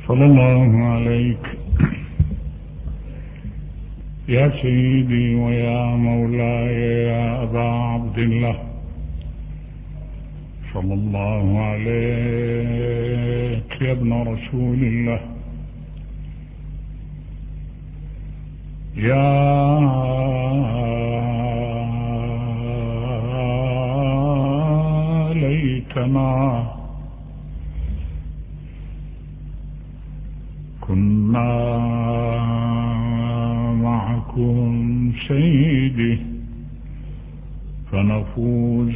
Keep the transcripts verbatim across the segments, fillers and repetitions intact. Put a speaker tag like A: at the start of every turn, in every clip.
A: صلى الله عليك يا سيدي ويا مولاي يا أبا عبد الله، صلى الله عليك يا ابن رسول الله، يا ليتنا كنا معكم سيدي فنفوز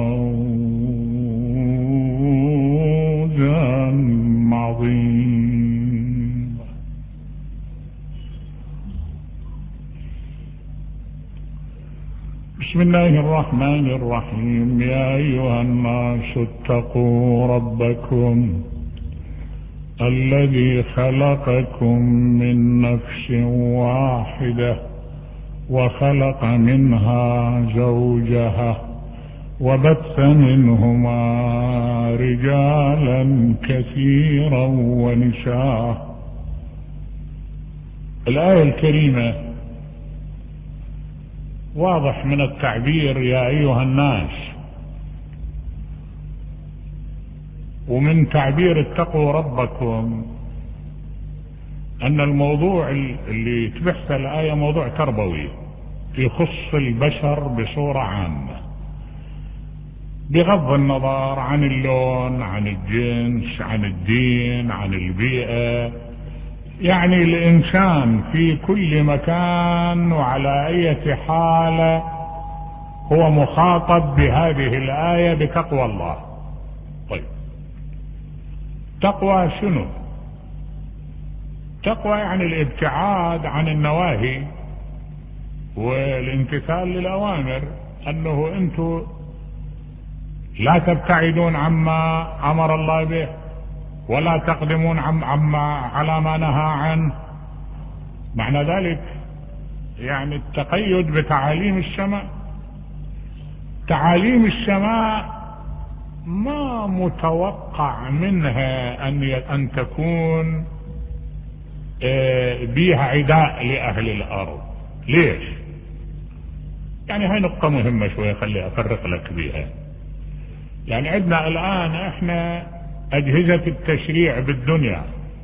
A: فوزا عظيما. بسم الله الرحمن الرحيم. يا أيها الناس اتقوا ربكم الذي خلقكم من نفس واحدة وخلق منها زوجها وبث منهما رجالا كثيرا ونساء. الآية الكريمة واضح من التعبير يا أيها الناس، ومن تعبير اتقوا ربكم أن الموضوع اللي تبحث الآية موضوع تربوي يخص البشر بصورة عامة، بغض النظر عن اللون، عن الجنس، عن الدين، عن البيئة. يعني الإنسان في كل مكان وعلى أي حالة هو مخاطب بهذه الآية بتقوى الله. طيب، تقوى شنو؟ تقوى يعني الابتعاد عن النواهي والامتثال للأوامر، أنه أنتم لا تبتعدون عما أمر الله به ولا تقدمون عم عما على ما نهى عنه. معنى ذلك يعني التقيد بتعاليم السماء. تعاليم السماء ما متوقع منها أن أن تكون بيها عداء لأهل الأرض. ليش؟ يعني هاي نقطة مهمة شوية، خلي أفرق لك بيها. يعني عندنا الآن إحنا أجهزة التشريع بالدنيا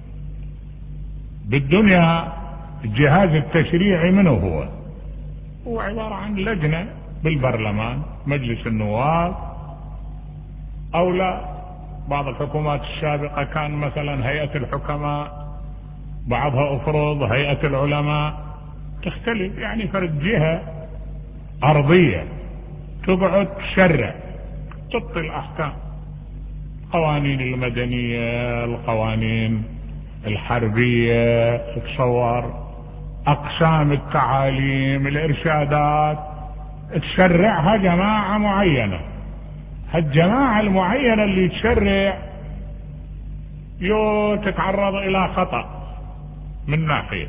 A: بالدنيا الجهاز التشريعي منه هو؟ هو عبارة عن لجنة بالبرلمان، مجلس النواب، أو لا بعض الحكومات السابقة كان مثلا هيئة الحكماء، بعضها أفرض هيئة العلماء، تختلف. يعني فرد جهة أرضية تقعد تشرع، تعطي الأحكام، القوانين المدنية، القوانين الحربية، تصور أقسام التعاليم، الإرشادات، تشرعها جماعة معينة. هالجماعة المعينة اللي تشرع يو تتعرض إلى خطأ من ناحية،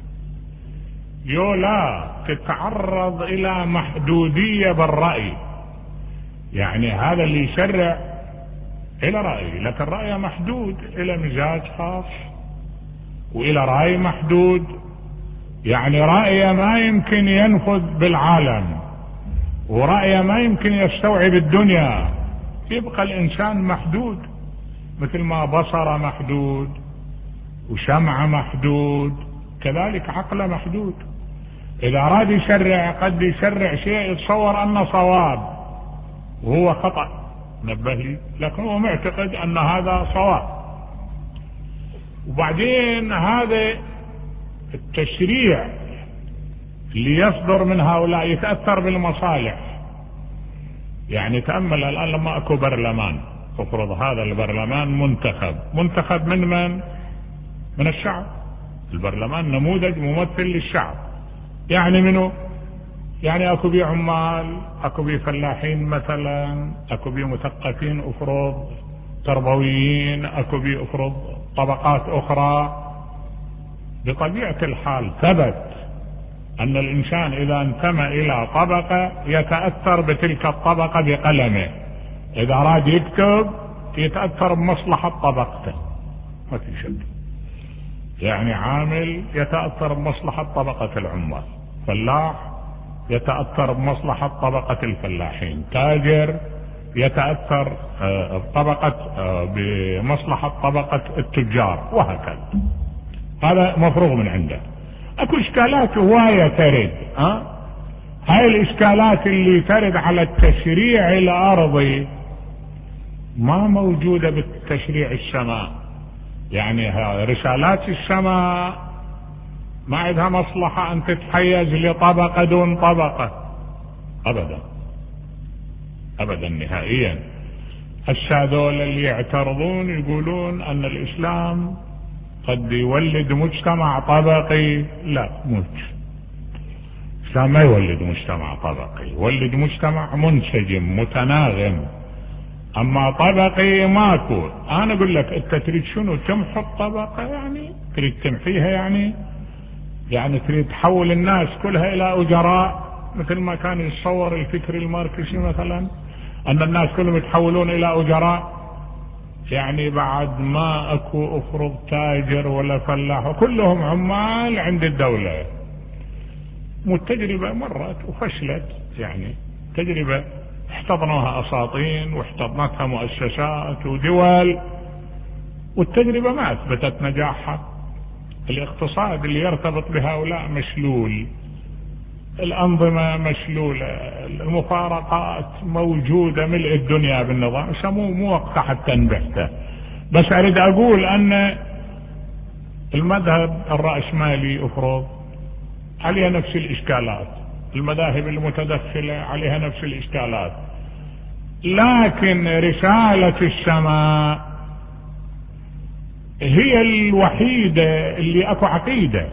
A: يو لا تتعرض إلى محدودية بالرأي. يعني هذا اللي يشرع إلى رأي، لكن رأيه محدود، إلى مزاج خاص وإلى رأي محدود. يعني رأيه ما يمكن ينفذ بالعالم، ورأيه ما يمكن يستوعب الدنيا. يبقى الإنسان محدود، مثل ما بصره محدود وسمعه محدود، كذلك عقله محدود. إذا أراد يشرع قد يشرع شيء يتصور أنه صواب وهو خطأ، نبه لي، لكن هو معتقد أن هذا صواب. وبعدين هذا التشريع اللي يصدر من هؤلاء يتأثر بالمصالح. يعني تأمل الآن لما أكو برلمان، افرض هذا البرلمان منتخب منتخب من من؟ من الشعب. البرلمان نموذج ممثل للشعب. يعني منه؟ يعني اكو بيه عمال، اكو بيه فلاحين مثلا، اكو بيه مثقفين افرض تربويين، اكو بيه افرض طبقات اخرى. بطبيعة الحال ثبت ان الانسان اذا انتمى الى طبقة يتأثر بتلك الطبقة بقلمه. اذا اراد يكتب يتأثر بمصلحة طبقته، ما في شك. يعني عامل يتأثر بمصلحة طبقة العمال، فلاح يتأثر بمصلحة طبقة الفلاحين، تاجر يتأثر بطبقة بمصلحة طبقة التجار، وهكذا. هذا مفروغ من عنده. اكو اشكالات هواية ترد، ها هاي الاشكالات اللي ترد على التشريع الارضي ما موجودة بالتشريع السماء. يعني رسالات السماء ما عندها مصلحة ان تتحيز لطبقة دون طبقة ابدا ابدا نهائيا. هسه هذول اللي يعترضون يقولون ان الاسلام قد يولد مجتمع طبقي، لا مش الاسلام ما يولد مجتمع طبقي، يولد مجتمع منسجم متناغم. اما طبقي ماكو. انا اقول لك انت تريد شنو؟ تمحو الطبقة؟ يعني تريد تمحيها؟ يعني يعني تريد تحول الناس كلها الى اجراء مثل ما كان يتصور الفكر الماركسي مثلا ان الناس كلهم يتحولون الى اجراء؟ يعني بعد ما اكو افرض تاجر ولا فلاح وكلهم عمال عند الدولة. والتجربة مرت وفشلت، يعني تجربة احتضنوها اساطين واحتضنتها مؤسسات ودول، والتجربة ما اثبتت نجاحها. الاقتصاد اللي يرتبط بهؤلاء مشلول، الأنظمة مشلولة، المفارقات موجودة ملء الدنيا بالنظام. سموه مو وقت حتى نبحثه، بس أريد أقول أن المذهب الرأسمالي أفرض عليها نفس الإشكالات، المذاهب المتدخلة عليها نفس الإشكالات، لكن رسالة السماء هي الوحيدة اللي أكو عقيدة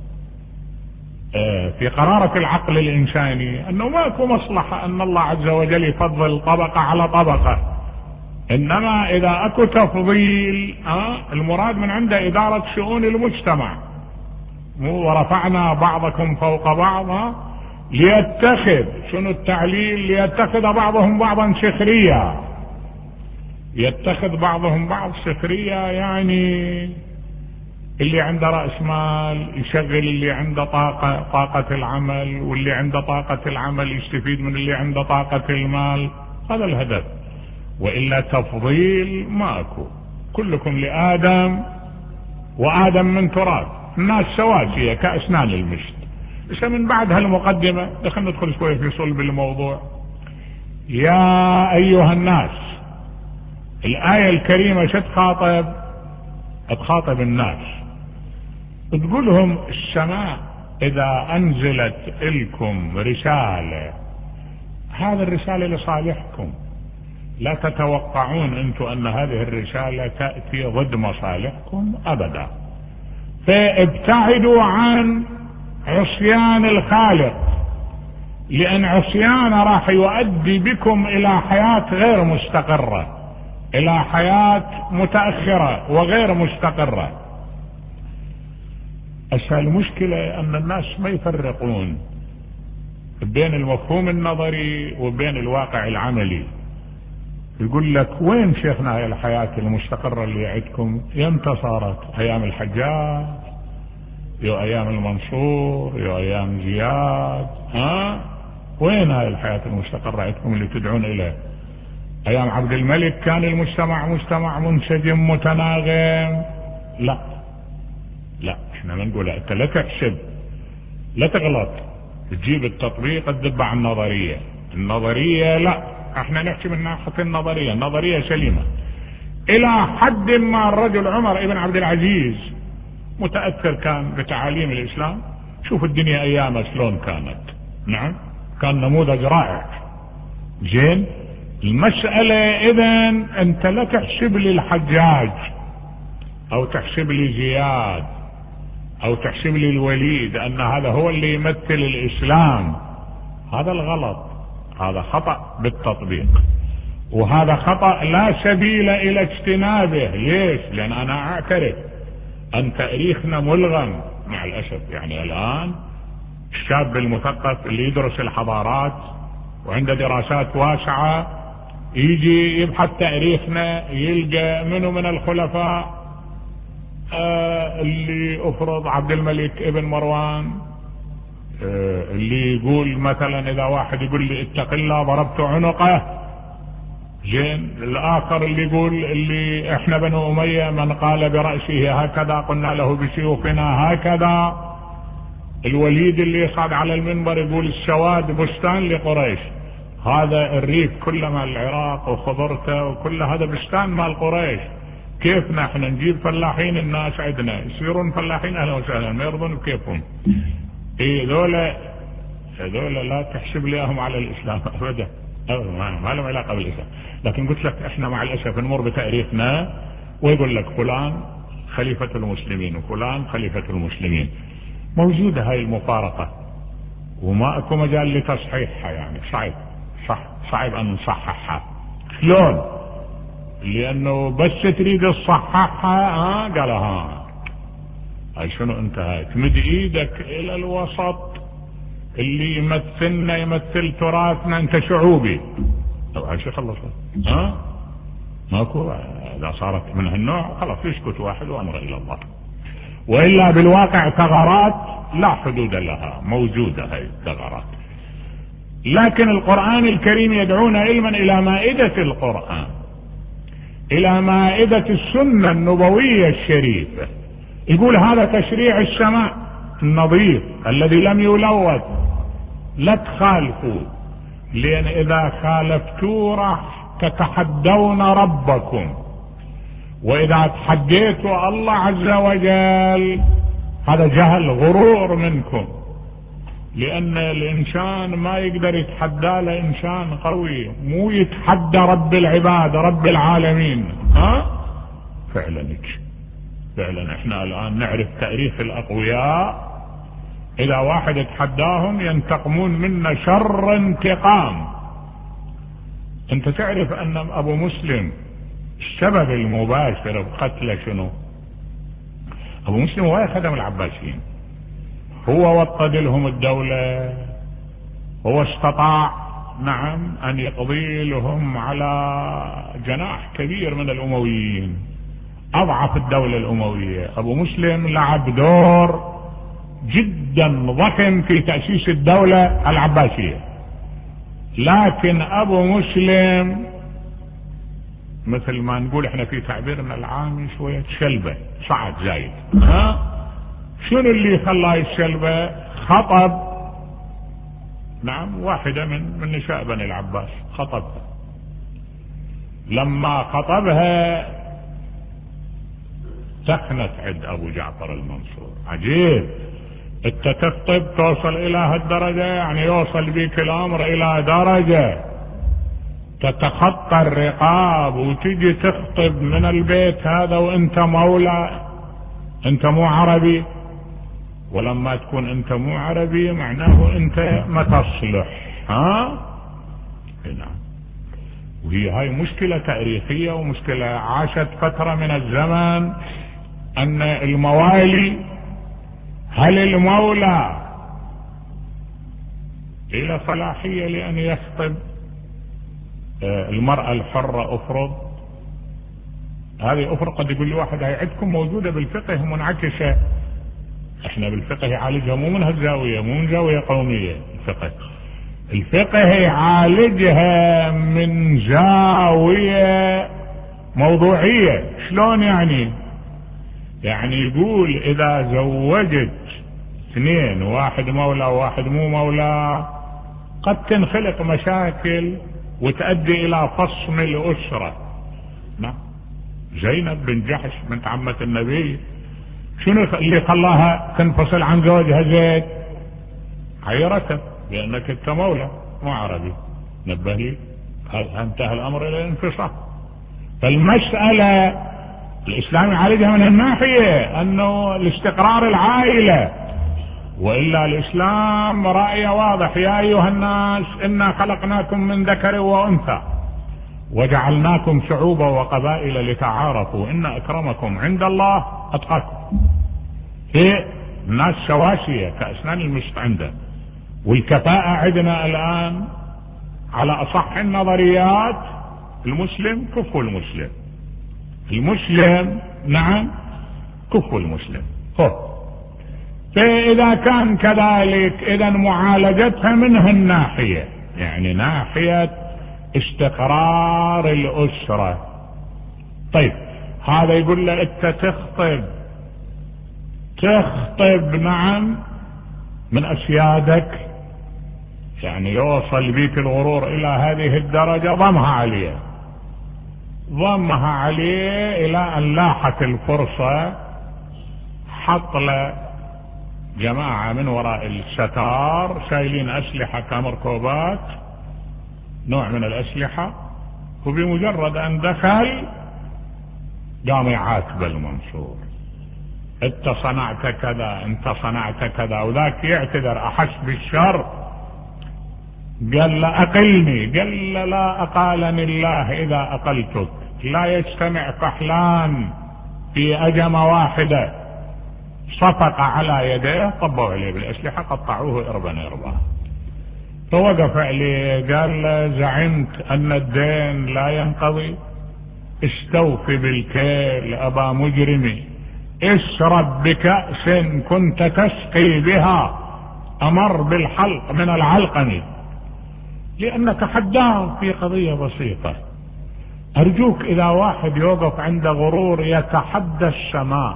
A: في قرارة العقل الإنساني أنه ماكو مصلحة أن الله عز وجل يفضل طبقة على طبقة، إنما إذا أكو تفضيل آه المراد من عنده إدارة شؤون المجتمع. مو ورفعنا بعضكم فوق بعض ليتخذ، شنو التعليل؟ ليتخذ بعضهم بعضا سخريا. يتخذ بعضهم بعض سخريا يعني اللي عنده رأس مال يشغل اللي عنده طاقة طاقة العمل، واللي عنده طاقة العمل يستفيد من اللي عنده طاقة المال. هذا الهدف، وإلا تفضيل ماكو. كلكم لآدم وآدم من تراب، الناس سواسية كأسنان المشت. بس من بعد هالمقدمة دخلنا ندخل شوية في صلب الموضوع. يا أيها الناس، الآية الكريمة شو تخاطب؟ تخاطب الناس، تقولهم السماء إذا أنزلت لكم رسالة، هذه الرسالة لصالحكم، لا تتوقعون أنتم أن هذه الرسالة تأتي ضد مصالحكم أبدا. فابتعدوا عن عصيان الخالق، لأن عصيانه راح يؤدي بكم إلى حياة غير مستقرة، إلى حياة متأخرة وغير مستقرة. أسهل المشكلة أن الناس ما يفرقون بين المفهوم النظري وبين الواقع العملي. يقول لك وين شيخنا هاي الحياة المستقرة اللي عندكم؟ يمتى صارت؟ أيام الحجاج، يو أيام المنصور، يو أيام زياد، ها وين هاي الحياة المستقرة عندكم اللي تدعون إليه؟ أيام عبد الملك كان المجتمع مجتمع منسجم متناغم؟ لا لا، احنا ما نقول. انت لا تحسب، لا تغلط، تجيب التطبيق تدب على النظرية. النظرية لا، احنا نحكي من ناحية النظرية، النظرية سليمة الى حد ما. الرجل عمر ابن عبد العزيز متأثر كان بتعاليم الاسلام. شوف الدنيا ايامه شلون كانت، نعم كان نموذج رائع. زين، المسألة اذن انت لا تحسب لي الحجاج او تحسب لي زياد او تحسب لي الوليد ان هذا هو اللي يمثل الاسلام. هذا الغلط، هذا خطأ بالتطبيق، وهذا خطأ لا سبيل الى اجتنابه. ليش؟ لان انا اعترف ان تاريخنا ملغم مع الاسف. يعني الان الشاب المثقف اللي يدرس الحضارات وعنده دراسات واسعة يجي يبحث تاريخنا يلقى منه من الخلفاء آه اللي افرض عبد الملك ابن مروان، آه اللي يقول مثلا اذا واحد يقول لي اتق الله ضربت عنقه. زين. الاخر اللي يقول اللي احنا بنو اميه من قال برأسه هكذا قلنا له بسيوفنا هكذا. الوليد اللي يصعد على المنبر يقول السواد بستان لقريش. هذا الريف كله مال العراق وخضرته وكل هذا بستان مال قريش. كيف نحن نجيب فلاحين الناس عندنا يصيرون فلاحين اهلا وسهلا ما يرضون بكيفهم. اي ذولا ذولا لا تحسب ليهم على الاسلام ابدا، ما لهم علاقه بالاسلام. لكن قلت لك احنا مع الاسف نمر بتاريخنا ويقول لك فلان خليفه المسلمين وفلان خليفه المسلمين. موجوده هاي المفارقه وما اكو مجال لتصحيحها، يعني صعب صح صعب ان نصححها. شلون؟ لانه بس تريد تصححها ها قال ها هاي شنو انت هاي تمد ايدك الى الوسط اللي يمثلنا يمثل تراثنا انت شعوبي. طب هاي شو خلص ها ماكو. اذا صارت من هالنوع خلاص يسكت واحد وامر الى الله. والا بالواقع ثغرات لا حدود لها موجوده هاي الثغرات. لكن القرآن الكريم يدعونا علما الى مائدة القرآن، الى مائدة السنة النبوية الشريفة. يقول هذا تشريع السماء النظيف الذي لم يلوث، لا تخالفوا لان اذا خالفتوا راح تتحدون ربكم، واذا تحديتوا الله عز وجل هذا جهل غرور منكم. لان الانسان ما يقدر يتحدى له انسان قوي، مو يتحدى رب العباد رب العالمين. ها فعلا فعلا احنا الان نعرف تاريخ الاقوياء، اذا واحد يتحداهم ينتقمون منا شر انتقام. انت تعرف ان ابو مسلم السبب المباشر بقتله شنو؟ ابو مسلم هو خدم العباسيين، هو وطد لهم الدولة، هو استطاع نعم ان يقضي لهم على جناح كبير من الامويين، اضعف الدولة الاموية. ابو مسلم لعب دور جدا ضخم في تأسيس الدولة العباسية. لكن ابو مسلم مثل ما نقول احنا في تعبيرنا العامي شوية شلبة، صعد زايد. ها شنو اللي خلاه الشلبة؟ خطب نعم واحدة من من نساء بني العباس، خطبها. لما خطبها سكنت عند ابو جعفر المنصور. عجيب، انت تخطب توصل الى هالدرجة، يعني يوصل بك الامر الى درجة تتخطى الرقاب وتجي تخطب من البيت هذا وانت مولى، انت مو عربي. ولما تكون انت مو عربي معناه انت ما تصلح. ها نعم. وهي هاي مشكلة تاريخية ومشكلة عاشت فترة من الزمن، ان الموالي هل المولى الى صلاحية لان يخطب المرأة الحرة؟ افرض هذه افرض قد يقول لي واحد هاي عندكم موجودة بالفقه منعكسة. احنا بالفقه يعالجها مو من هالزاوية، مو من زاوية قومية. الفقه الفقه يعالجها من زاوية موضوعية. شلون يعني؟ يعني يقول اذا زوجت اثنين واحد مولى وواحد مو مولى قد تنخلق مشاكل وتؤدي الى فصم الاسرة. نعم. زينب بن جحش بنت عمة النبي شنو اللي خلاها تنفصل عن زوجها زيد؟ عيرته لانك انت مولى مو عربي. نبه لي انتهى الامر الى الانفصال. فالمسألة الاسلام يعالجها من الناحية انه الاستقرار العائلة، والا الاسلام رأيه واضح: يا ايها الناس انا خلقناكم من ذكر وانثى وجعلناكم شعوبا وقبائل لتعارفوا ان اكرمكم عند الله اتقاكم. في الناس سواسية كاسنان المشط عنده. والكفاءة عندنا الان على اصح النظريات المسلم كفو المسلم. المسلم نعم كف المسلم. هو فإذا كان كذلك إذا معالجتها من هالناحية، يعني ناحية استقرار الأسرة. طيب هذا يقول له أنت تخطب تخطب نعم من أسيادك، يعني يوصل بيك الغرور إلى هذه الدرجة، ضمها عليه ضمها عليه إلى أن لاحت الفرصة، حط له جماعة من وراء الستار شايلين أسلحة كمركوبات، نوع من الأسلحة، وبمجرد أن دخل قام يعاتب المنصور، انت صنعت كذا انت صنعت كذا، وذاك يعتذر أحس بالشر، قال له أقلني، قال له لا أقالني الله إذا أقلتك، لا يجتمع فحلان في أجمة واحدة. صفق على يديه، طبوا عليه بالأسلحة، قطعوه إربا إربا. فوقف عليه قال له زعمت أن الدين لا ينقضي، استوفي بالكيل أبا مجرمي، اشرب بكأس كنت تسقي بها أمر بالحلق من العلقم، لأنك حداه في قضية بسيطة. أرجوك إذا واحد يوقف عند غرور يتحدى السماء،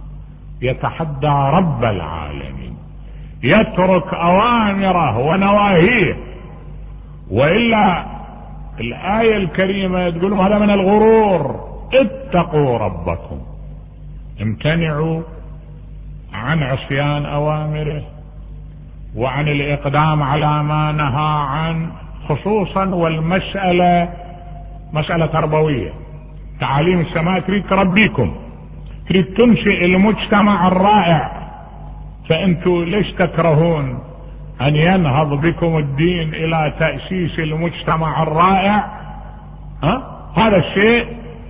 A: يتحدى رب العالمين، يترك أوامره ونواهيه، وإلا الآية الكريمة تقول هذا من الغرور. اتقوا ربكم، امتنعوا عن عصيان أوامره وعن الإقدام على ما نهى عنه، خصوصا والمسألة مسألة تربوية. تعاليم السماء تريد تربيكم، تريد تنشئ المجتمع الرائع، فأنتوا ليش تكرهون أن ينهض بكم الدين إلى تأسيس المجتمع الرائع؟ ها؟ هذا الشيء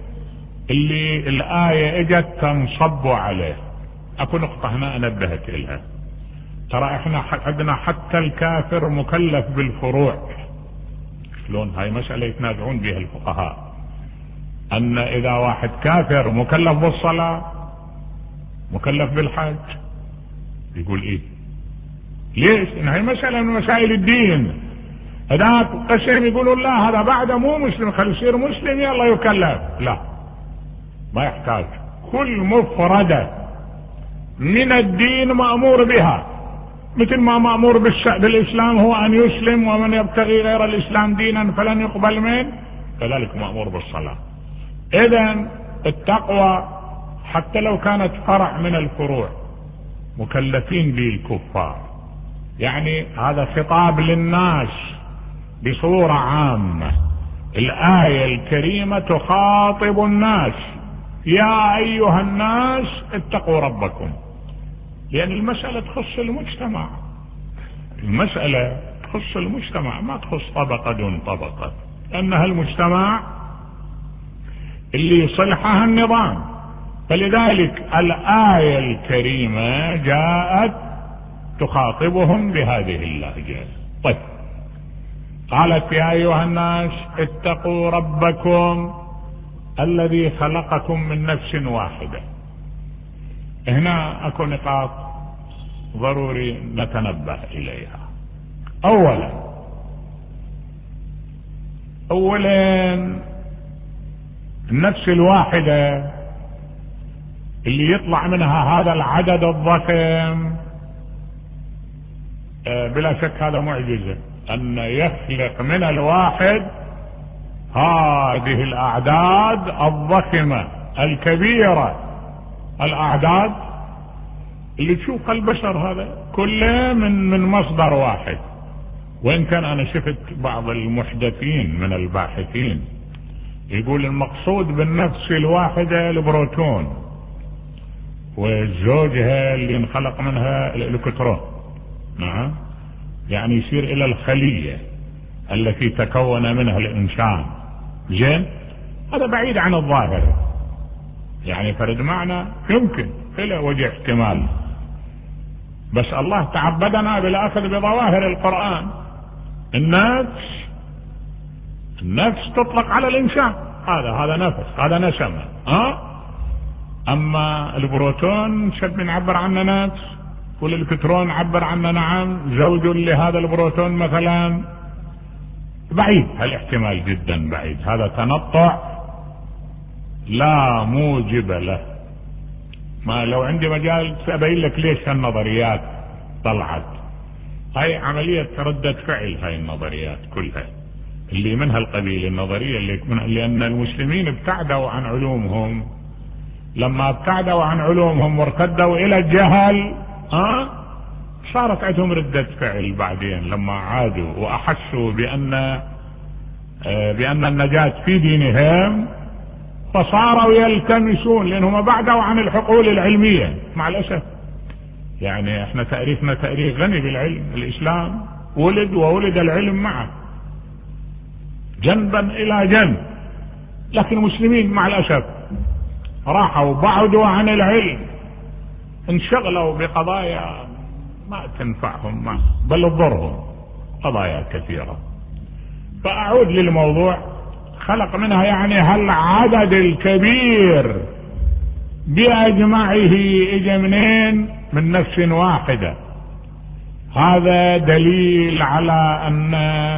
A: اللي الآية اجت تنصب عليه. اكو نقطة هنا انبهت إلها، ترى احنا عندنا حتى الكافر مكلف بالفروع. شلون؟ هاي مسألة يتنازعون بها الفقهاء، ان اذا واحد كافر مكلف بالصلاة مكلف بالحج، يقول ايه؟ ليش؟ ان هاي مسألة من مسائل الدين. هذاك قسم يقولون لا هذا بعد مو مسلم، خلي يصير مسلم يلا يكلف. لا، ما يحتاج، كل مفردة من الدين مأمور بها، مثل ما مأمور بالإسلام هو أن يسلم، ومن يبتغي غير الإسلام دينا فلن يقبل منه، كذلك مأمور بالصلاة. إذن التقوى حتى لو كانت فرع من الفروع مكلفين به الكفار، يعني هذا خطاب للناس بصورة عامة. الآية الكريمة تخاطب الناس، يا أيها الناس اتقوا ربكم، لأن المسألة تخص المجتمع، المسألة تخص المجتمع ما تخص طبقة دون طبقة، لأنها المجتمع اللي يصلحها النظام. فلذلك الآية الكريمة جاءت تخاطبهم بهذه اللهجة. طيب، قالت يا أيها الناس اتقوا ربكم الذي خلقكم من نفس واحدة. هنا اكو نقاط ضروري نتنبه اليها. اولا اولا النفس الواحدة اللي يطلع منها هذا العدد الضخم، بلا شك هذا معجزة ان يخلق من الواحد هذه الاعداد الضخمة الكبيرة، الاعداد اللي تشوف البشر هذا كله من من مصدر واحد. وان كان انا شفت بعض المحدثين من الباحثين يقول المقصود بالنفس الواحدة البروتون، وزوجها اللي انخلق منها الالكترون، نعم، يعني يصير الى الخلية التي تكون منها الانسان. زين، هذا بعيد عن الظاهر، يعني فرد معنى يمكن إلى وجه احتمال، بس الله تعبدنا بالاخذ بظواهر القرآن. النفس النفس تطلق على الانسان، هذا هذا نفس، هذا نسمة. ها اما البروتون شد نعبر عنه نفس، والالكترون نعبر عنه نعم زوج لهذا البروتون مثلا. بعيد هالاحتمال جدا بعيد، هذا تنطع لا موجب له. ما لو عندي مجال سأبين لك ليش هالنظريات طلعت. هاي عملية ردة فعل، هاي النظريات كلها اللي منها القبيل النظرية اللي من لأن المسلمين ابتعدوا عن علومهم. لما ابتعدوا عن علومهم وارتدوا إلى الجهل ها صارت عندهم ردة فعل بعدين لما عادوا وأحسوا بأن بأن النجاة في دينهم، فصاروا يلتمسون، لأنهم بعدوا عن الحقول العلمية مع الأسف. يعني احنا تاريخنا تاريخ غني بالعلم، الإسلام ولد وولد العلم معه جنبا إلى جنب، لكن المسلمين مع الأسف راحوا بعدوا عن العلم، انشغلوا بقضايا ما تنفعهم ما بل تضرهم، قضايا كثيرة. فأعود للموضوع، خلق منها يعني هالعدد الكبير بأجمعه إجا منين؟ من نفس واحدة. هذا دليل على أن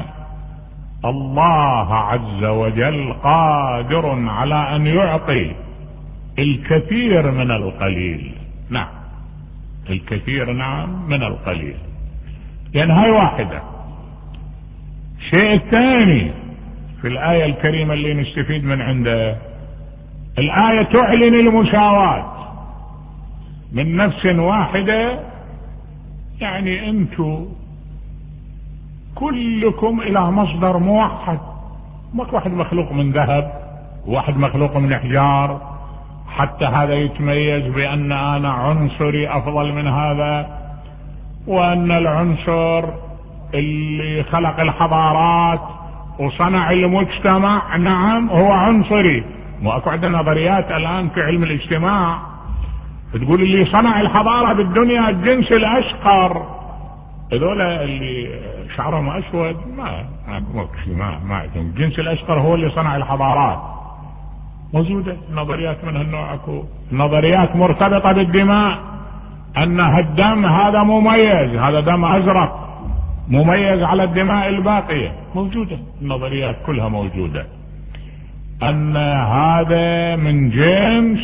A: الله عز وجل قادر على أن يعطي الكثير من القليل. نعم الكثير نعم من القليل، لأن هاي واحدة. شيء ثاني في الآية الكريمة اللي نستفيد من عنده، الآية تعلن المساواة من نفس واحدة، يعني انتم كلكم إلى مصدر موحد، ماك واحد مخلوق من ذهب وواحد مخلوق من حجار حتى هذا يتميز بأن أنا عنصري أفضل من هذا، وأن العنصر اللي خلق الحضارات وصنع المجتمع نعم هو عنصري. واكو عندنا نظريات الآن في علم الاجتماع تقول اللي صنع الحضارة بالدنيا الجنس الأشقر، هذول اللي شعرهم أسود ما ما ما عندهم. الجنس الأشقر هو اللي صنع الحضارات. موجودة نظريات من هالنوع، اكو نظريات مرتبطة بالدماء، أن هالدم هذا مميز، هذا دم أزرق مميز على الدماء الباقية، موجودة النظريات كلها موجودة. أن هذا من جنس،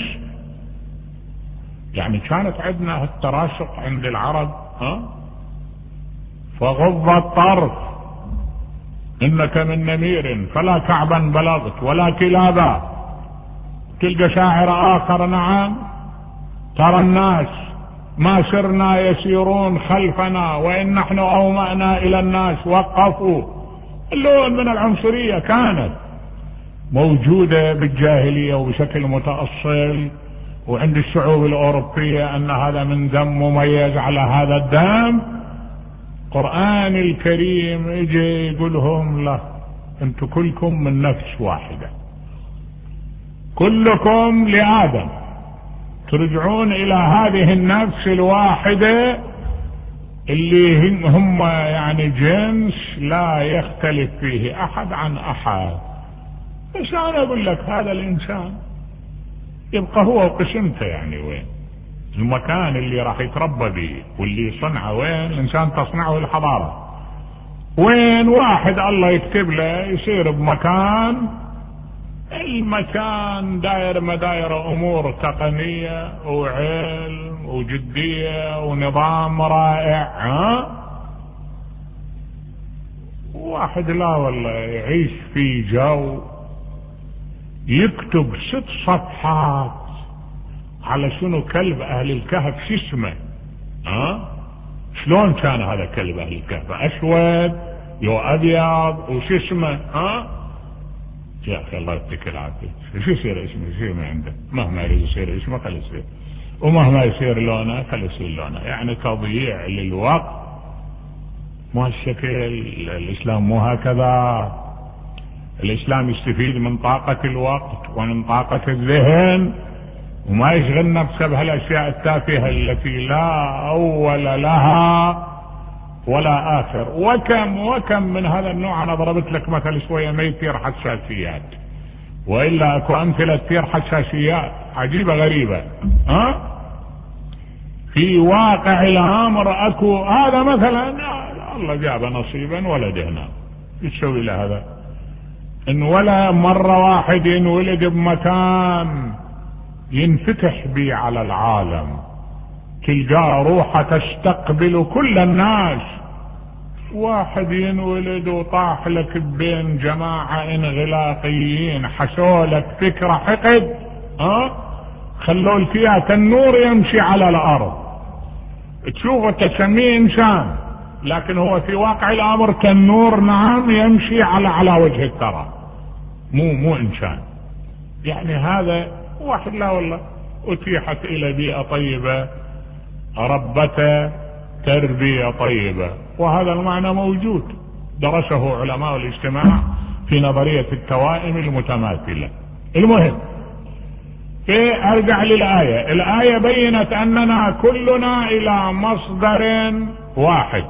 A: يعني كانت عندنا التراشق عند العرب ها فغض الطرف إنك من نمير فلا كعبا بلغت ولا كلابا. تلقى شاعر آخر نعم ترى الناس ما سرنا يسيرون خلفنا وإن نحن أومأنا إلى الناس وقفوا. اللون من العنصرية كانت موجودة بالجاهلية وبشكل متأصل، وعند الشعوب الأوروبية أن هذا من دم مميز على هذا الدم. القرآن الكريم يجي يقولهم لا، انتم كلكم من نفس واحدة، كلكم لآدم، ترجعون إلى هذه النفس الواحدة اللي هم يعني جنس لا يختلف فيه أحد عن أحد. بس أنا أقول لك هذا الإنسان يبقى هو وقسمته، يعني وين المكان اللي راح يتربى به واللي صنعه، وين الإنسان تصنعه الحضارة، وين واحد الله يكتب له يصير بمكان، المكان داير مداير أمور تقنية وعلم وجدية ونظام رائع، ها واحد لا والله يعيش في جو يكتب ست صفحات على شنو كلب أهل الكهف شو اسمه، ها شلون كان هذا كلب أهل الكهف، أسود يو أبيض وش اسمه، ها يا أخي الله يعطيك العافية، شو يصير اسمه شو ما عنده، مهما يصير اسمه خلي يصير، ومهما يصير لونه خلي يصير لونه، يعني تضييع للوقت. مو هالشكل الإسلام، مو هكذا. الإسلام يستفيد من طاقة الوقت ومن طاقة الذهن، وما يشغل نفسه بهالأشياء التافهة التي لا أول لها ولا آخر. وكم وكم من هذا النوع. أنا ضربت لك مثل شوية ما يثير حساسيات وإلا اكو أمثلة كثير حشاشيات عجيبة غريبة. ها في واقع الأمر اكو هذا مثلا الله جاب نصيبا ولد هنا، يسوي له هذا؟ ان ولا مرة واحد ينولد بمكان ينفتح بي على العالم، تلقى روحه تستقبل كل الناس. واحد ينولد وطاح لك بين جماعة انغلاقيين حشولك فكرة حقد، ها خلوا فيها النور يمشي على الارض، تشوفه تسميه انسان، لكن هو في واقع الامر كالنور، نعم يمشي على على وجه الثرى، مو مو انسان. يعني هذا واحد لا والله اتيحت الى بيئة طيبة، ربته تربية طيبة، وهذا المعنى موجود درسه علماء الاجتماع في نظرية التوائم المتماثلة. المهم ارجع للآية. الآية بينت أننا كلنا إلى مصدر واحد،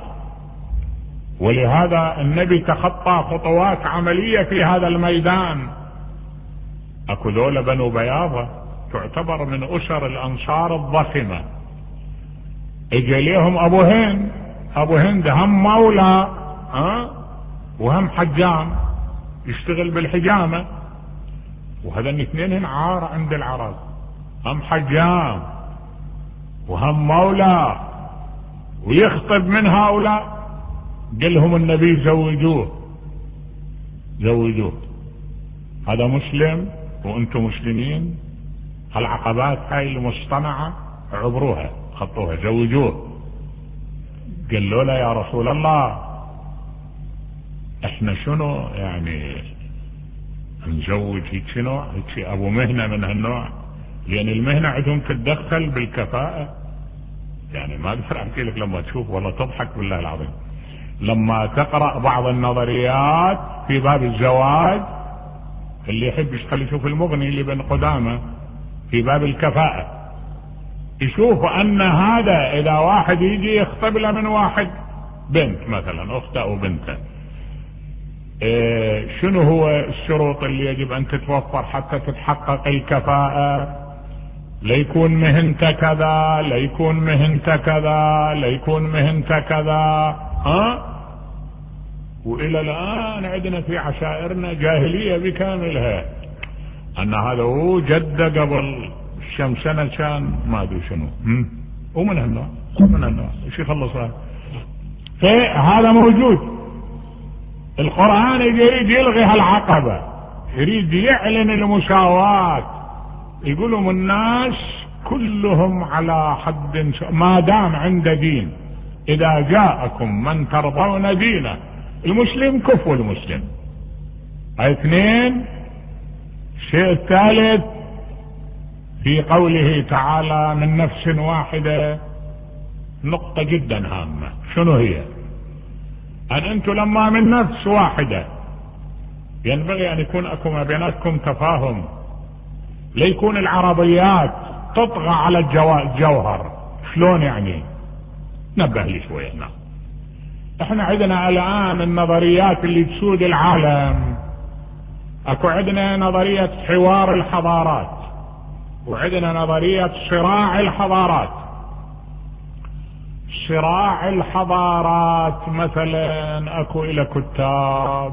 A: ولهذا النبي تخطى خطوات عملية في هذا الميدان. أكو ذولا بنو بياضة تعتبر من أسر الأنصار الضخمة، اجى ليهم أبو هند. أبو هند هم مولى أه؟ وهم حجام يشتغل بالحجامة، وهذا الاثنين عار عند العرب، هم حجام وهم مولى ويخطب من هؤلاء. قال لهم النبي زوجوه زوجوه، هذا مسلم وانتم مسلمين، العقبات هاي المصطنعة عبروها خطوها زوجوه. قالوا له يا رسول الله احنا شنو يعني نزوج هيك شنو هيك ابو مهنة من هالنوع، لان المهنة عندهم تتدخل بالكفاءة. يعني ما اقدر احكي لك، لما تشوف والله تضحك بالله العظيم، لما تقرأ بعض النظريات في باب الزواج، اللي يحب يشتغل يشوف المغني اللي بن قدامة في باب الكفاءة، يشوف ان هذا اذا واحد يجي يخطب له من واحد بنت مثلا اخته او بنته، إيه شنو هو الشروط اللي يجب ان تتوفر حتى تتحقق الكفاءة؟ ليكون مهنته كذا، ليكون مهنته كذا، ليكون مهنته كذا. ها والى الان عندنا في عشائرنا جاهلية بكاملها، ان هذا هو جده قبل كم سنة كان ما ادري شنو، ومن هالنوع من هالنوع ايش يخلص هذا؟ فهذا موجود. القرآن يريد يلغي هالعقبة، يريد يعلن المساواة، يقولوا الناس كلهم على حد ما دام عنده دين. اذا جاءكم من ترضون دينه، المسلم كفو المسلم. اثنين، الشيء الثالث في قوله تعالى من نفس واحدة، نقطة جدا هامة. شنو هي؟ ان انتم لما من نفس واحدة ينبغي ان يكون اكو ما بيناتكم تفاهم، ليكون العربيات تطغى على الجوهر. شلون يعني؟ نبه لي شوية هنا. احنا عندنا الان النظريات اللي تسود العالم، اكو عندنا نظرية حوار الحضارات، وعندنا نظرية صراع الحضارات. صراع الحضارات مثلا اكو الى كتاب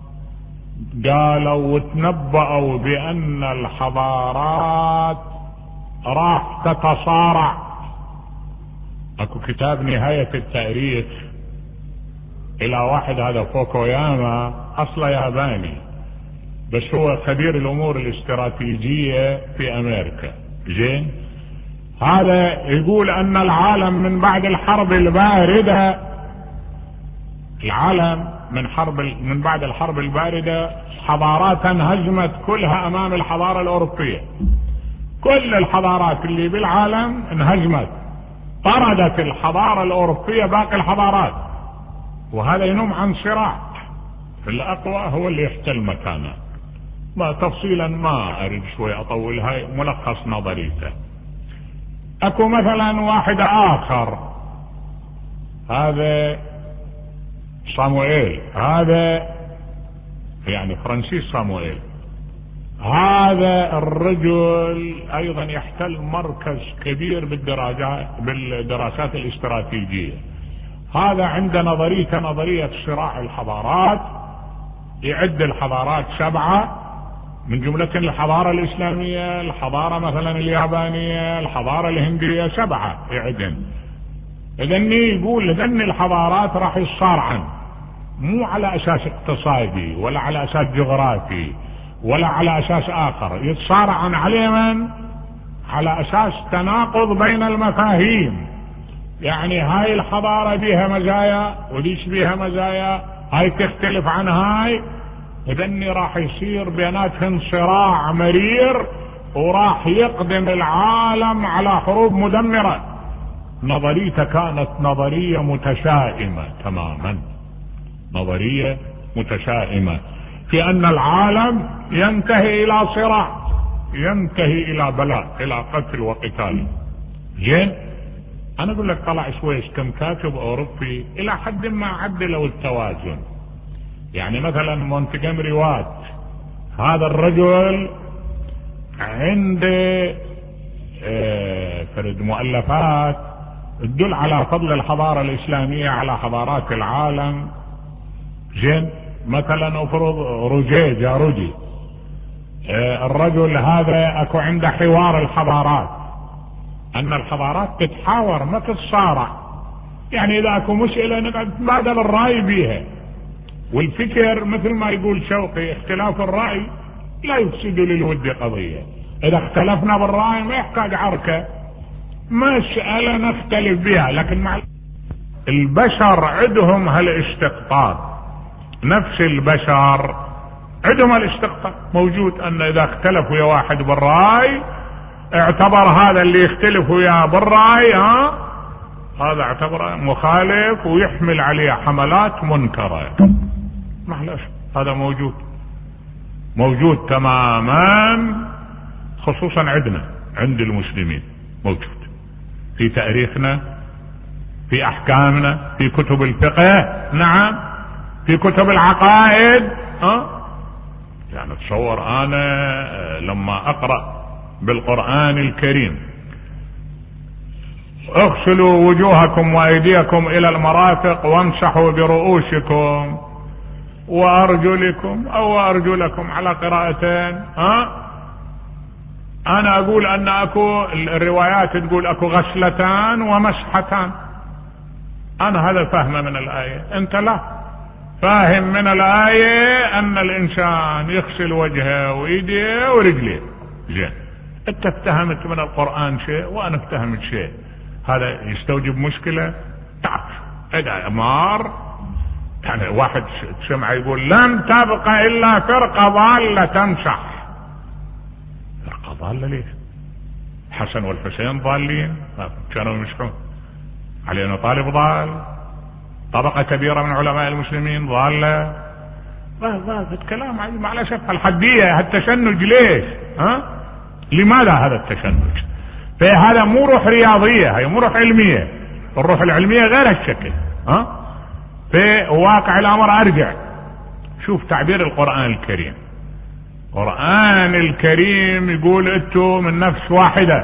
A: قالوا وتنبأوا بان الحضارات راح تتصارع. اكو كتاب نهاية التاريخ الى واحد هذا فوكوياما، اصله ياباني بس هو خبير الامور الاستراتيجية في امريكا. زين، هذا يقول ان العالم من بعد الحرب الباردة، العالم من حرب من بعد الحرب الباردة حضارات انهزمت كلها امام الحضارة الاوروبية. كل الحضارات اللي بالعالم انهزمت، طردت الحضارة الاوروبية باقي الحضارات، وهذا ينم عن صراع، الاقوى هو اللي يحتل مكانه. ما تفصيلا ما اريد شوي اطول، هاي ملخص نظريته. اكو مثلا واحد اخر، هذا صاموئيل، هذا يعني فرانسيس صاموئيل، هذا الرجل ايضا يحتل مركز كبير بالدراسات بالدراسات الاستراتيجية. هذا عند نظرية نظرية صراع الحضارات، يعد الحضارات سبعة من جملة الحضارة الإسلامية، الحضارة مثلا اليابانية، الحضارة الهندية، سبعة يعدن. إذن يقول إذن الحضارات راح يصارعن مو على أساس اقتصادي ولا على أساس جغرافي ولا على أساس آخر، يتصارعن عليه من؟ على أساس تناقض بين المفاهيم. يعني هاي الحضارة بيها مزايا وليش بيها مزايا، هاي تختلف عن هاي، إذن راح يصير بيناتهم صراع مرير وراح يقدم العالم على حروب مدمرة. نظريته كانت نظرية متشائمة تماما، نظرية متشائمة في أن العالم ينتهي إلى صراع، ينتهي إلى بلاء، إلى قتل وقتال. زين، أنا أقول لك طلع شويش كم كاتب أوروبي إلى حد ما عدلوا التوازن. يعني مثلا مونتجمري وات هذا الرجل عنده اه فرد مؤلفات تدل على فضل الحضارة الإسلامية على حضارات العالم. زين، مثلا افرض روجيه جاروجي، اه الرجل هذا اكو عنده حوار الحضارات، ان الحضارات تتحاور ما تتصارع. يعني اذا اكو مشكلة نقعد نتبادل الرأي بيها. والفكر مثل ما يقول شوقي اختلاف الرأي لا يفسد للود قضية. اذا اختلفنا بالرأي ما يحتاج عركة، مسألة نختلف بها. لكن مع البشر عندهم هالاستقطاب، نفس البشر عندهم الاستقطاب موجود، ان اذا اختلف ويا واحد بالرأي اعتبر هذا اللي يختلف وياه بالرأي ها هذا اعتبره مخالف ويحمل عليه حملات منكرة. معلش هذا موجود، موجود تماما، خصوصا عندنا عند المسلمين موجود في تاريخنا، في احكامنا، في كتب الفقه، نعم، في كتب العقائد. ها يعني تصور انا لما اقرأ بالقرآن الكريم اغسلوا وجوهكم وايديكم الى المرافق وامسحوا برؤوسكم وارجلكم او ارجلكم على قراءتين، ها انا اقول ان اكو الروايات تقول اكو غسلتان ومسحتان. انا هذا فهمه من الايه، انت لا فاهم من الايه ان الانسان يغسل وجهه وايديه ورجليه. زين، انت اتهمت من القرآن شيء وانا اتهمت شيء، هذا يستوجب مشكلة؟ تعرف اذا امار يعني واحد سمع يقول لن تبقى الا فرقة ضالة تمسح. فرقة ضالة ليش؟ حسن والحسين ضالين كانوا يمسحون، علينا طالب ضال، طبقة كبيرة من علماء المسلمين ضالة. هذا الكلام مع الاسف الحدية. التشنج ليش؟ ها لماذا هذا التشنج؟ فهذا مو روح رياضية، هي مو روح علمية. الروح العلمية غير الشكل. ها في واقع الامر ارجع شوف تعبير القرآن الكريم. القرآن الكريم يقول انتم من نفس واحدة،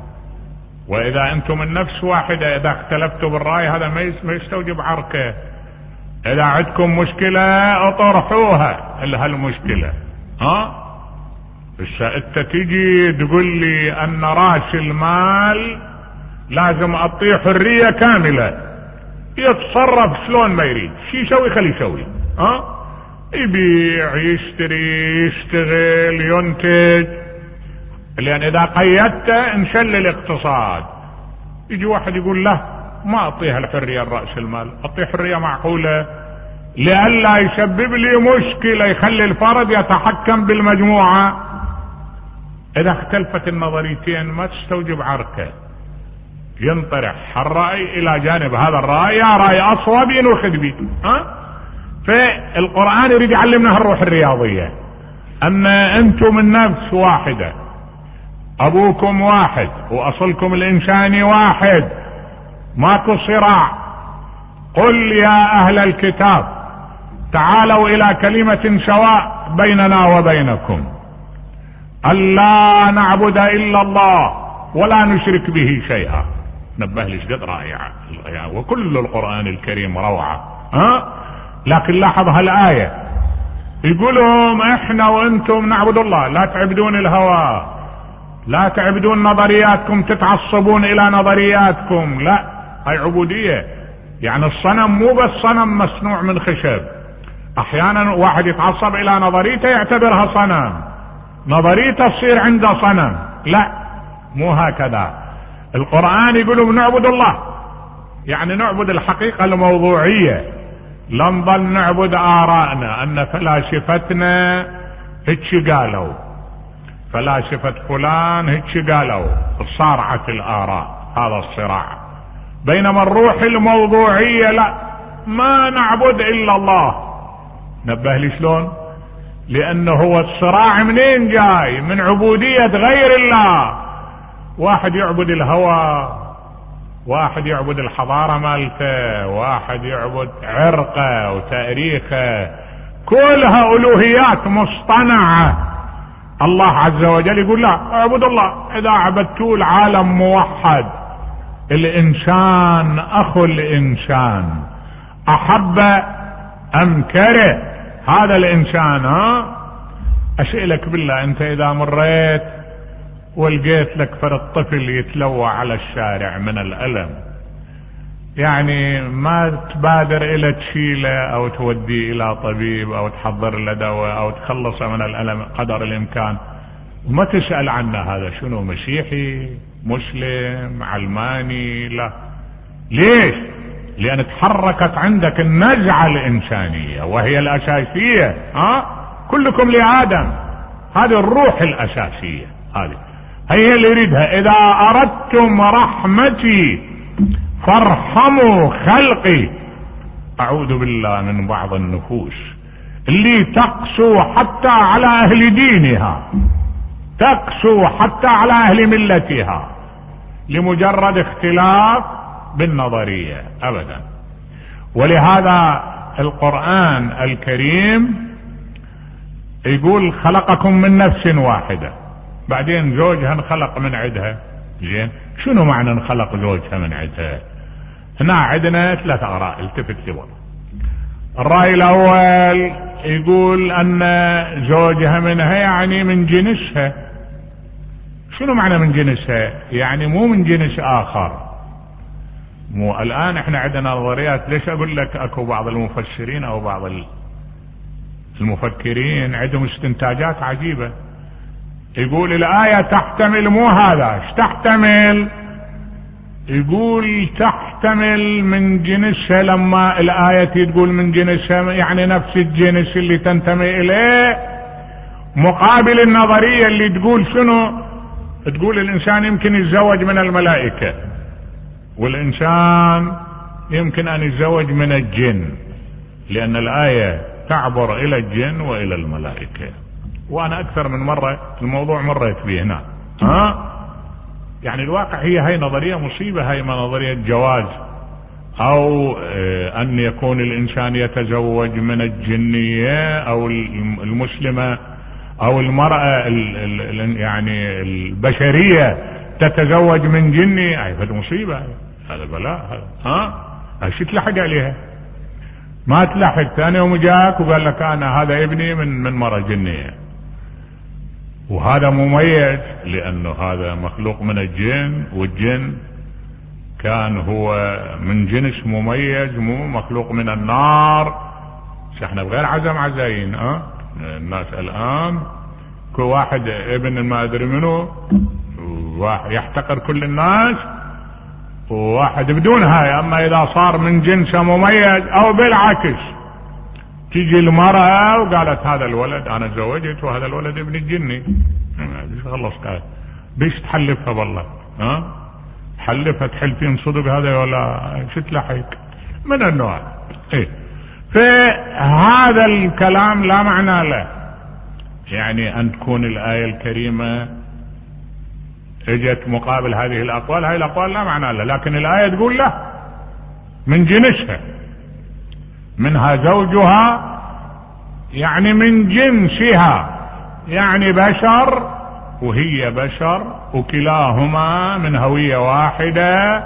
A: واذا انتم من نفس واحدة اذا اختلفتوا بالرأي هذا ما يستوجب عركة. اذا عندكم مشكلة اطرحوها هالمشكلة. ها بس انت تجي تقول لي ان راس المال لازم اعطيه حرية كاملة يتصرف شلون ما يريد، شي يسوي خليه يسوي، ها يبيع يشتري يشتغل ينتج، لان اذا قيدته انشل الاقتصاد. يجي واحد يقول له ما اعطيها الحرية الرأس المال، اعطيه حرية معقولة لئلا يسبب لي مشكلة يخلي الفرد يتحكم بالمجموعة. اذا اختلفت النظريتين ما تستوجب عركة، ينطرح الرأي الى جانب هذا الرأي، يا رأي اصوب ينوخذ بي. ها فالقرآن يريد يعلمنا الروح الرياضية، ان انتم من نفس واحدة، ابوكم واحد واصلكم الانساني واحد، ماكو صراع. قل يا اهل الكتاب تعالوا الى كلمة سواء بيننا وبينكم ألا نعبد إلا الله ولا نشرك به شيئا. نبه ليش قد رائعة، وكل القرآن الكريم روعة. ها لكن لاحظ هالآية، يقولهم احنا وانتم نعبد الله، لا تعبدون الهوى، لا تعبدون نظرياتكم، تتعصبون الى نظرياتكم. لا، هاي عبودية. يعني الصنم مو بس صنم مصنوع من خشب، احيانا واحد يتعصب الى نظريته يعتبرها صنم، نظريته تصير عنده صنم. لا، مو هكذا. القرآن يقولوا نعبد الله، يعني نعبد الحقيقة الموضوعية، لا نظل نعبد آراءنا، أن فلاسفتنا هيك قالوا، فلاسفة فلان هيك قالوا، صارعت الآراء، هذا الصراع. بينما الروح الموضوعية لا، ما نعبد إلا الله. نبه لي شلون؟ لأنه هو الصراع منين جاي؟ من عبودية غير الله. واحد يعبد الهوى، واحد يعبد الحضارة مالته، واحد يعبد عرقه وتاريخه، كلها ألوهيات مصطنعة. الله عز وجل يقول لا، اعبد الله. إذا عبدتوا العالم موحد، الإنسان أخو الإنسان، أحب أم كره هذا الإنسان. ها أسألك بالله، أنت إذا مريت ولقيت لك فرد طفل يتلوى على الشارع من الألم، يعني ما تبادر إلى تشيله أو توديه إلى طبيب أو تحضر له دواء أو تخلصه من الألم قدر الإمكان، وما تسأل عنه هذا شنو، مسيحي، مسلم، علماني؟ لا. ليش؟ لأن تحركت عندك النزعة الإنسانية وهي الأساسية. ها كلكم لآدم، هذه الروح الأساسية، هذه هي اللي يريدها. إذا أردتم رحمتي فارحموا خلقي. أعوذ بالله من بعض النفوس اللي تقسو حتى على أهل دينها، تقسو حتى على أهل ملتها لمجرد اختلاف بالنظرية أبدا. ولهذا القرآن الكريم يقول خلقكم من نفس واحدة، بعدين زوجها انخلق من عدها. زين، شنو معنى انخلق زوجها من عدها؟ هنا عندنا ثلاث آراء، التفت لورا. الرأي الأول يقول أن زوجها منها يعني من جنسها. شنو معنى من جنسها؟ يعني مو من جنس آخر. مو الآن احنا عندنا نظريات، ليش أقول لك أكو بعض المفسرين أو بعض المفكرين عندهم استنتاجات عجيبة. يقول الآية تحتمل مو هذا، ايش تحتمل؟ يقول تحتمل من جنسها. لما الآية تقول من جنسها يعني نفس الجنس اللي تنتمي إليه، مقابل النظرية اللي تقول شنو؟ تقول الإنسان يمكن يتزوج من الملائكة، والإنسان يمكن أن يتزوج من الجن، لأن الآية تعبر إلى الجن وإلى الملائكة. وأنا أكثر من مرة الموضوع مريت به هنا. ها يعني الواقع هي هاي نظرية مصيبة، هاي ما نظرية جواز أو أن يكون الإنسان يتزوج من الجنية أو المسلمة أو المرأة يعني البشرية تتزوج من جني. هاي مصيبة، هذا بلاء. ها ايش تلحق عليها؟ ما تلحق. ثاني يوم جاك وقال لك أنا هذا ابني من من مرأة جنية، وهذا مميز لأنه هذا مخلوق من الجن، والجن كان هو من جنس مميز، مو مخلوق من النار. احنا بغير عزم عزاين. اه الناس الآن كل واحد ابن ما أدري منه، واحد يحتقر كل الناس، وواحد بدون هاي. أما إذا صار من جنسه مميز أو بالعكس، تيجي المرأة وقالت هذا الولد أنا تزوجت وهذا الولد ابن الجني، بيش خلص قال بيش تحلفها بالله. ها حلفها تحلفين صدق هذا ولا شت لحيك من النوع. ايه فهذا الكلام لا معنى له. يعني أن تكون الآية الكريمة اجت مقابل هذه الأقوال، هذه الأقوال لا معنى لها، لكن الآية تقول لا، من جنسها، منها زوجها يعني من جنسها، يعني بشر وهي بشر وكلاهما من هوية واحدة،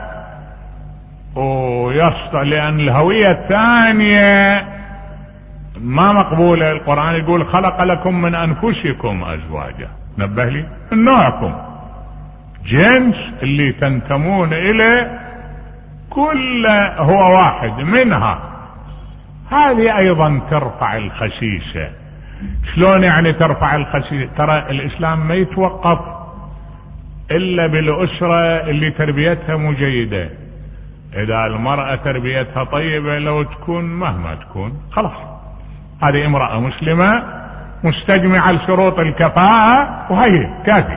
A: ويصط لأن الهوية الثانية ما مقبولة. القرآن يقول خلق لكم من أنفسكم أزواجا، نبه لي من نوعكم، جنس اللي تنتمون إليه كل هو واحد منها. هذه أيضا ترفع الخسيسة. شلون يعني ترفع الخسيسة؟ ترى الإسلام ما يتوقف إلا بالأسرة اللي تربيتها مو جيدة. إذا المرأة تربيتها طيبة لو تكون مهما تكون خلاص هذه امرأة مسلمة مستجمعة لشروط الكفاءة وهي كافي.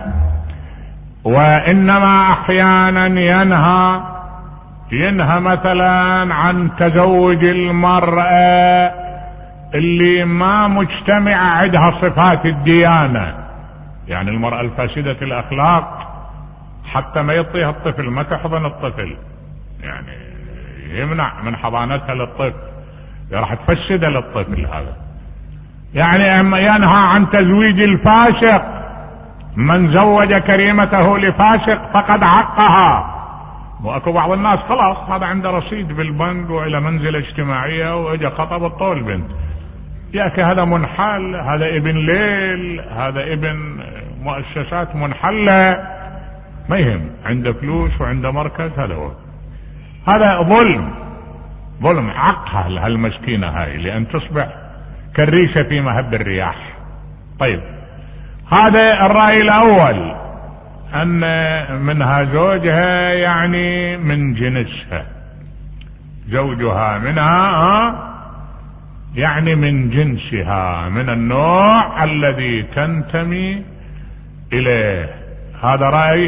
A: وإنما أحيانا ينهى ينهى مثلا عن تزوج المرأة اللي ما مجتمع عندها صفات الديانة، يعني المرأة الفاسدة الأخلاق حتى ما يعطيها الطفل، ما تحضن الطفل، يعني يمنع من حضانتها للطفل، راح تفسد للطفل هذا. يعني ينهى عن تزويج الفاسق، من زوج كريمته لفاسق فقد عقها. واكو بعض الناس خلاص هذا عنده رصيد بالبنك والى منزلة اجتماعية واجا خطب الطول بنت، يا اخي هذا منحل، هذا ابن ليل، هذا ابن مؤسسات منحلة، ما يهم، عنده فلوس وعنده مركز، هذا هو. هذا ظلم، ظلم عقها هالمسكينة هاي لأن تصبح كالريشة في مهب الرياح. طيب هذا الرأي الأول، أن منها زوجها يعني من جنسها، زوجها منها يعني من جنسها، من النوع الذي تنتمي إليه. هذا رأي.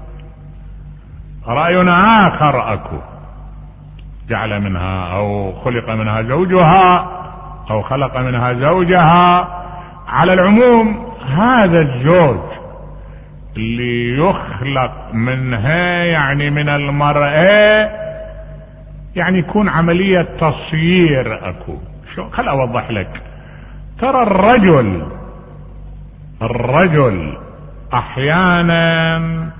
A: رأي آخر أكو، جعل منها أو خلق منها زوجها أو خلق منها زوجها. على العموم هذا الزوج اللي يخلق منها يعني من المرأة يعني يكون عملية تصيير أكو. شو خل أوضح لك. ترى الرجل الرجل أحيانا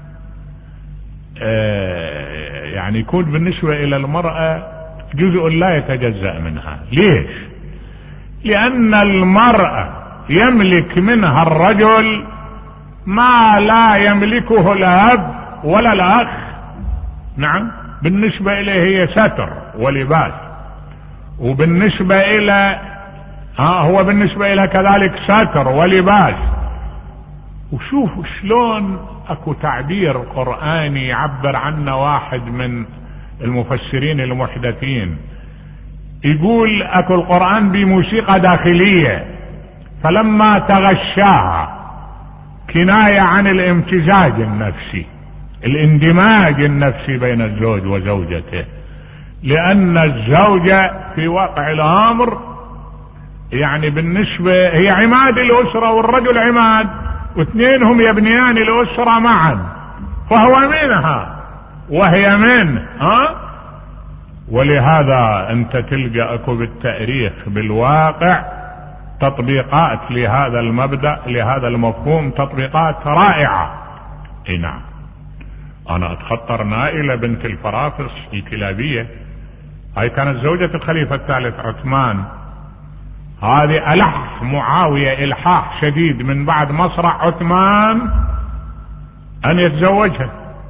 A: آه يعني يكون بالنسبة إلى المرأة جزء لا يتجزأ منها. ليش؟ لأن المرأة يملك منها الرجل ما لا يملكه الأب ولا الأخ. نعم، بالنسبة إليه هي ستر ولباس، وبالنسبة إلى ها هو بالنسبة إلى كذلك ستر ولباس. وشوفوا شلون اكو تعبير قرآني يعبر عنه واحد من المفسرين المحدثين، يقول اكو القرآن بموسيقى داخلية، فلما تغشاها كناية عن الامتزاج النفسي، الاندماج النفسي بين الزوج وزوجته، لأن الزوجة في واقع الأمر يعني بالنسبة هي عماد الأسرة والرجل عماد، واثنينهم يبنيان الأسرة معا، فهو منها وهي منه. ها؟ ولهذا أنت تلقى أكو بالتاريخ بالواقع تطبيقات لهذا المبدأ، لهذا المفهوم، تطبيقات رائعة. اي نعم، انا اتخطر نائلة بنت الفرافص الكلابية، هاي كانت زوجة الخليفة الثالث عثمان، هذه ألح معاوية إلحاح شديد من بعد مصرع عثمان أن يتزوجها.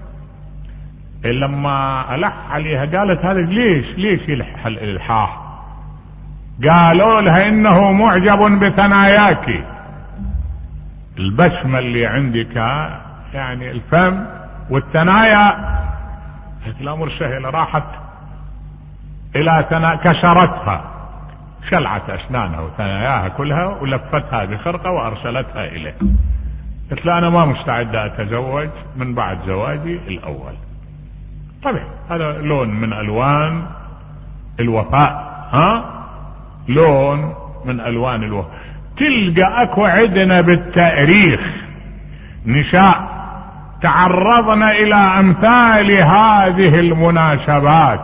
A: لما ألح عليها قالت هذا ليش ليش يلح الإلحاح؟ قالوا لها إنه معجب بثناياك، البسمة اللي عندك يعني الفم والثنايا. الأمر سهل، راحت إلى ثنا كسرتها، شلعت أسنانها وثناياها كلها ولفتها بخرقة وأرسلتها إليه. قلت له أنا ما مستعدة أتزوج من بعد زواجي الأول. طبعا هذا لون من ألوان الوفاء، ها، لون من ألوان الوفاء. تلقى أكو عندنا بالتاريخ نساء تعرضنا إلى أمثال هذه المناسبات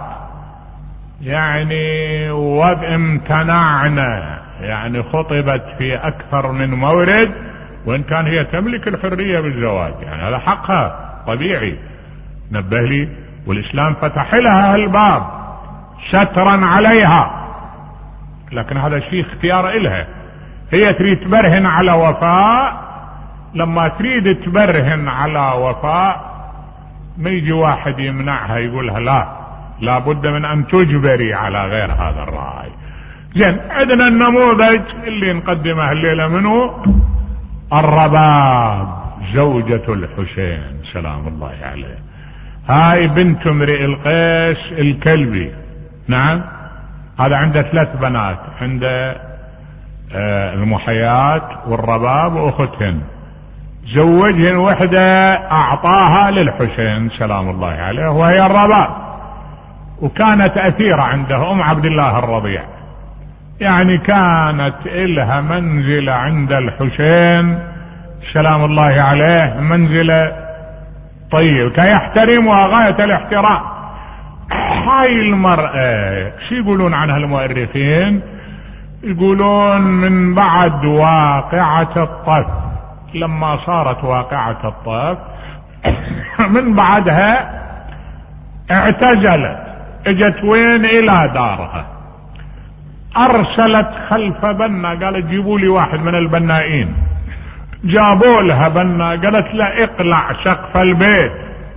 A: يعني وامتنعنا، يعني خطبت في أكثر من مورد وإن كان هي تملك الحرية بالزواج، يعني هذا حقها طبيعي. نبه لي، والإسلام فتح لها الباب سترا عليها، لكن هذا شيء اختيار إلها. هي تريد تبرهن على وفاء، لما تريد تبرهن على وفاء ما يجي واحد يمنعها يقولها لا، لابد من أن تجبري على غير هذا الرأي. زين، عندنا النموذج اللي نقدمه الليلة منه الرباب زوجة الحسين سلام الله عليه. هاي بنت امرئ القيس الكلبي. نعم، هذا عنده ثلاث بنات، عنده آه المحيات والرباب واختهن، زوجهن وحدة اعطاها للحسين سلام الله عليه وهي الرباب، وكانت اثيرة عنده ام عبد الله الرضيع، يعني كانت إلها منزلة عند الحسين سلام الله عليه، منزلة طيب، كان يحترمها غاية الاحترام. هاي المرأة شو يقولون عنها المؤرخين؟ يقولون من بعد واقعة الطف، لما صارت واقعة الطف من بعدها اعتزلت، اجت وين؟ الى دارها، ارسلت خلف بنا، قالت جيبوا لي واحد من البنائين، جابوا لها بنا، قالت لا اقلع سقف البيت.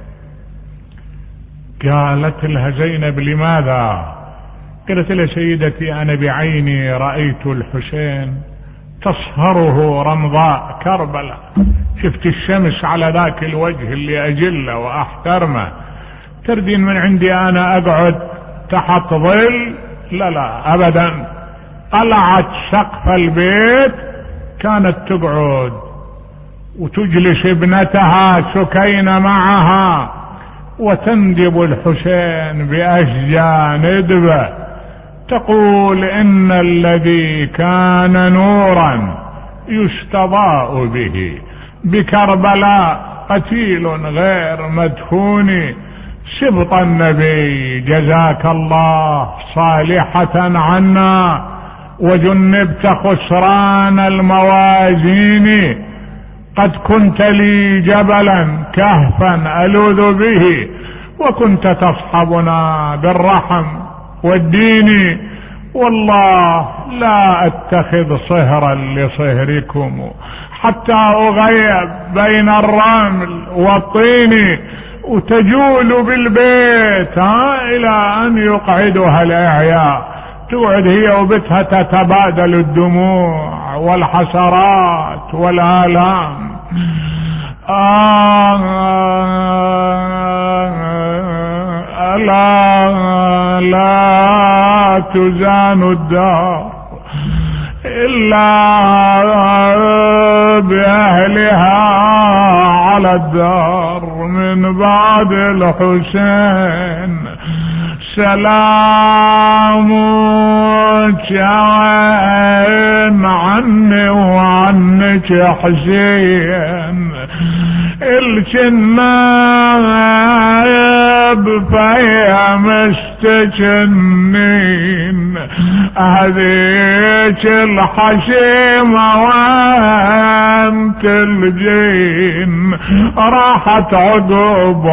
A: قالت لها زينب لماذا؟ قالت لها سيدتي انا بعيني رأيت الحسين تصهره رمضاء كربلاء، شفت الشمس على ذاك الوجه اللي اجله واحترمه، تردين من عندي انا اقعد تحت ظل؟ لا لا ابدا. طلعت سقف البيت، كانت تقعد وتجلس ابنتها سكينة معها، وتندب الحسين بأشجى ندبة، تقول ان الذي كان نورا يستضاء به بكربلاء قتيل غير مدفون، سبط النبي جزاك الله صالحة عنا، وجنبت خسران الموازين، قد كنت لي جبلا كهفا ألوذ به، وكنت تصحبنا بالرحم والدين، والله لا أتخذ صهرا لصهركم حتى أغيب بين الرمل والطين، وتجول بالبيت ها إلى أن يقعدها الأعياء، تقعد هي وبتها تتبادل الدموع والحسرات والآلام. آه لا لا تزان الدار إلا بأهلها على الدار من بعد الحسين، سلامك عين عني وعنك حسين، الجناب فيها مستجنين، هذيك الحشيمة وانت الجين، راحت عقب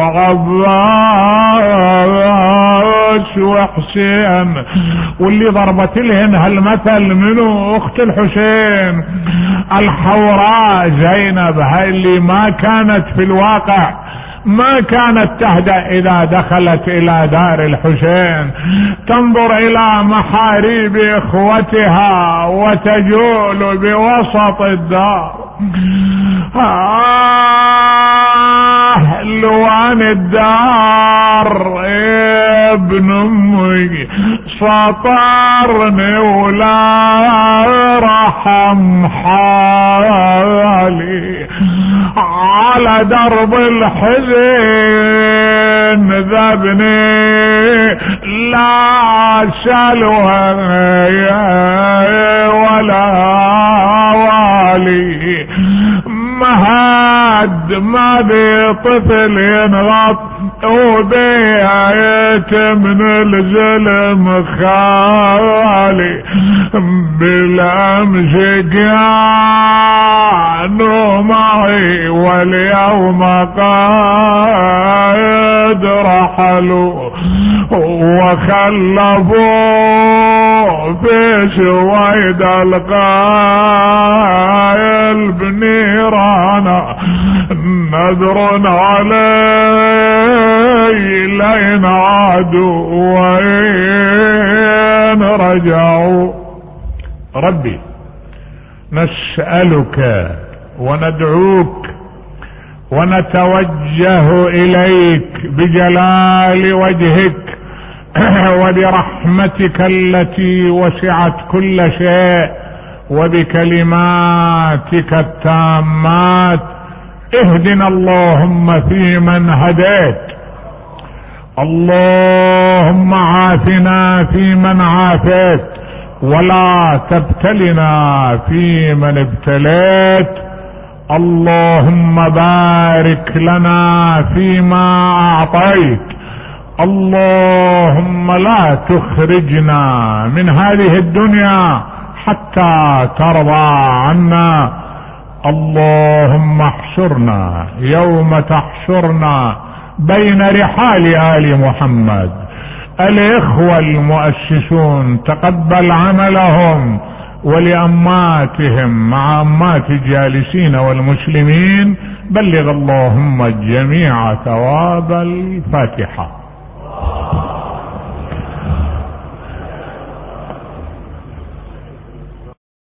A: عباس وحسين، واللي ضربت لهن هالمثل منو؟ اخت الحسين الحوراء زينب، هاي اللي ما كانت في الواقع ما كانت تهدأ إذا دخلت إلى دار الحسين، تنظر إلى محاريب إخوتها وتجول بوسط الدار. آه لوان الدار ابن أمي سطرني ولا رحم حالي، على درب الحزن ذبني لا سلوى ولا والي، مهد ما بي طفل ينغط وبيت من الزلم خالي بالامس كانوا معي واليوم قد رحلوا وخلفوا في سويد القايل بنيرانا نذر علي لين عادوا وين رجعوا. ربي نسألك وندعوك ونتوجه إليك بجلال وجهك وبرحمتك التي وسعت كل شيء وبكلماتك التامات. اهدنا اللهم فيمن هديت، اللهم عافنا فيمن عافيت، ولا تبتلنا فيمن ابتليت. اللهم بارك لنا فيما اعطيت، اللهم لا تخرجنا من هذه الدنيا حتى ترضى عنا. اللهم احشرنا يوم تحشرنا بين رحال آل محمد. الإخوة المؤسسون تقبل عملهم، ولأماتهم مع أمات الجالسين والمسلمين بلغ اللهم الجميع ثواب الفاتحة.